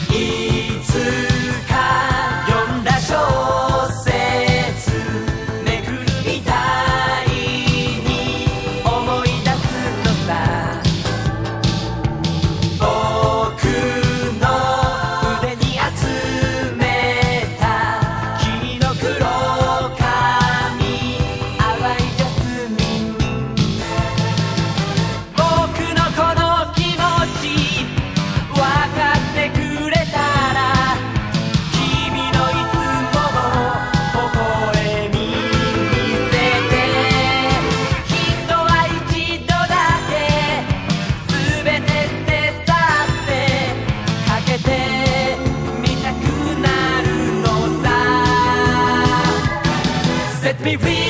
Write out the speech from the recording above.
いつか読んだ小説めくるみたいに思い出すのさ。僕の腕に集めた君の黒髪、淡いジャスミン。僕のこの気持ち分かってくれたら、君のいつもの微笑み見せて、人は一度だけ全て捨て去ってかけてみたくなるのさ。Set me free